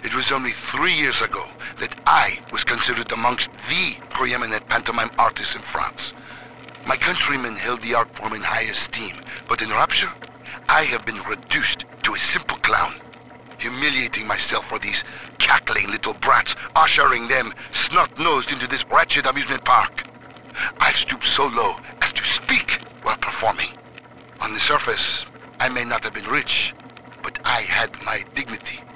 It was only 3 years ago that I was considered amongst the preeminent pantomime artists in France. My countrymen held the art form in high esteem, but in Rapture, I have been reduced to a simple clown, humiliating myself for these cackling little brats, ushering them snot-nosed into this wretched amusement park. I've stooped so low as to speak while performing. On the surface, I may not have been rich, but I had my dignity